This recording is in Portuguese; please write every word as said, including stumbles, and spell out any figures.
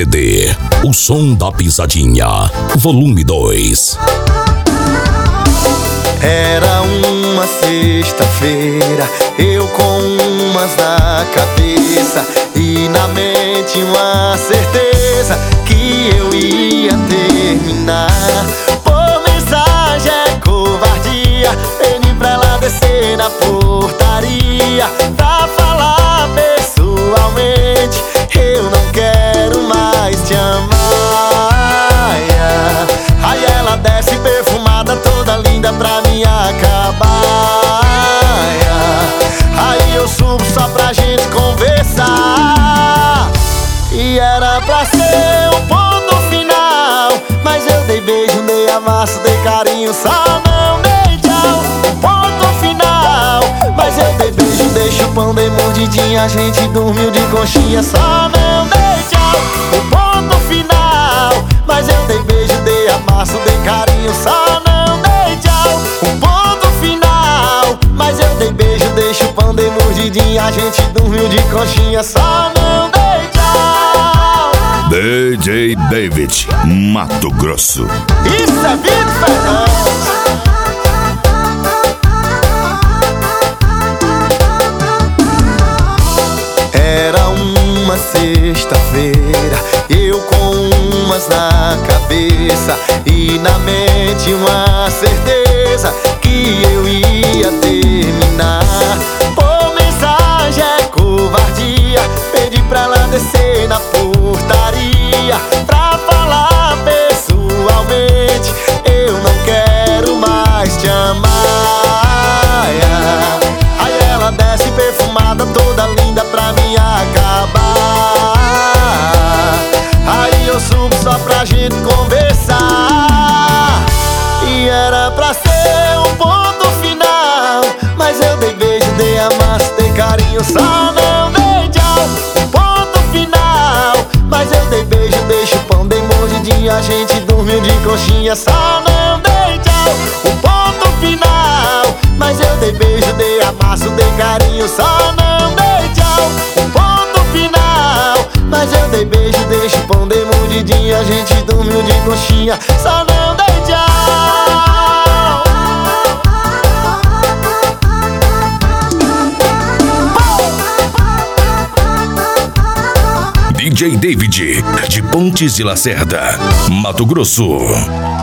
C D, O Som da Pisadinha, volume dois. Era uma sexta-feira, eu com umas na cabeça e na mente uma certeza que eu ia terminar. Por mensagem é covardia, pedi pra ela descer na portaria pra falar pessoalmente: eu não quero mais te amar. Aí ela desce perfumada, toda linda pra me acabar. Aí eu subo só pra gente conversar. E era pra ser um ponto final, mas eu dei beijo, dei amasso, dei carinho, só não dei tchau. Um ponto final, mas eu dei beijo, dei chupão, dei mordidinha, a gente dormiu de conchinha, só não dei tchau. Um ponto final, mas eu dei beijo, dei amasso, dei carinho, só não dei tchau. Um ponto final, mas eu dei beijo, dei chupão, dei mordidinha, a gente dormiu de conchinha, só não dei tchau. D J David, Mato Grosso. Isso é Vitor Fernandes. Era uma sexta-feira, eu com umas na cabeça e na mente uma certeza que eu ia terminar. Por mensagem é covardia, pedi pra ela descer na portaria pra falar pessoalmente: eu não quero mais te amar. Aí ela desce perfumada, toda linda pra me acabar. Aí eu subo só pra gente conversar. E era pra ser um ponto final, mas eu dei beijo, dei amasso, dei carinho, só não dei tchau. Um ponto final, mas eu dei beijo, dei chupão, dei mordidinha, a gente dormiu de conchinha, só não dei tchau. Um ponto final, mas eu dei beijo, dei amasso, dei carinho, só não dei tchau. Um ponto final, mas eu dei beijo, dei chupão, dei mordidinha, a gente dormiu de conchinha, só não dei tchau. D J David, de Pontes de Lacerda, Mato Grosso.